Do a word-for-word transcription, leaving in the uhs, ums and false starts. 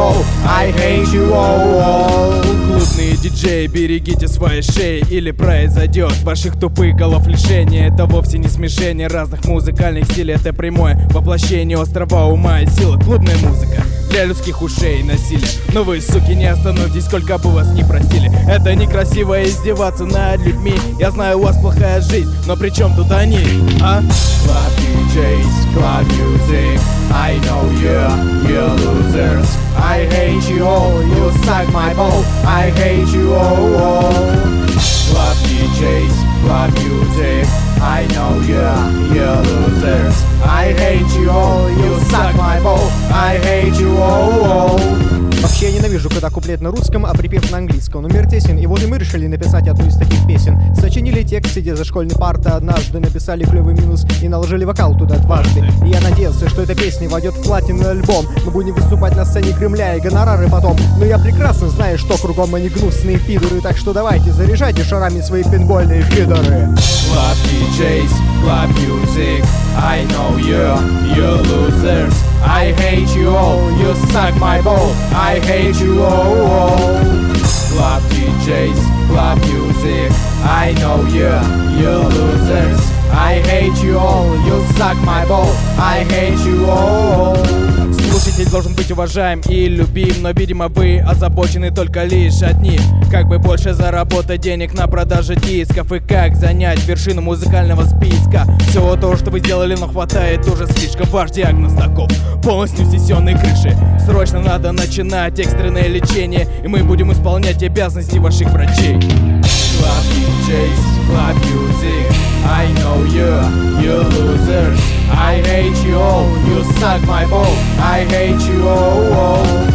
ball, I hate you all. Клубные диджеи, берегите свои шеи, или произойдет ваших тупых голов лишение. Это вовсе не смешение разных музыкальных стилей, это прямое воплощение острова ума и силы. Клубная музыка для людских ушей и насилия. Но вы, суки, не остановитесь, сколько бы вас не простили. Это некрасиво издеваться над людьми. Я знаю, у вас плохая жизнь, но при чем тут они, а? Club ди джейс, club music, I know you, you losers. I hate you all, you suck my ball, I hate you all. Club ди джейс, club music, I know you, you losers. I hate you all, you suck my ball, I hate you all. Вообще я ненавижу, когда куплет на русском, а припев на английском. Номер тесен, и вот и мы решили написать одну из таких песен. Сочинили текст, сидя за школьной партой однажды, написали клевый минус и наложили вокал туда дважды. И я надеялся, что эта песня войдет в платиновый альбом. Мы будем выступать на сцене Кремля и гонорары потом. Но я прекрасно знаю, что кругом они гнусные пидоры. Так что давайте, заряжайте шарами свои пинбольные пидоры. Club ди джейс, club music, I know you, you losers. I hate you all, you suck my ball, I hate you all. Club ди джейс, club music, I know you, you losers. I hate you all, you suck my ball, I hate you all. Слушатель должен быть уважаем и любим, но, видимо, вы озабочены только лишь одним: как бы больше заработать денег на продаже дисков и как занять вершину музыкального списка. Всего того, что вы сделали, но хватает уже слишком. Ваш диагноз таков: полностью снесенные крыши. Срочно надо начинать экстренное лечение, и мы будем исполнять обязанности ваших врачей. Club ди джейс, club music, I know you, you losers. I hate you all, you suck my ball, I hate you all.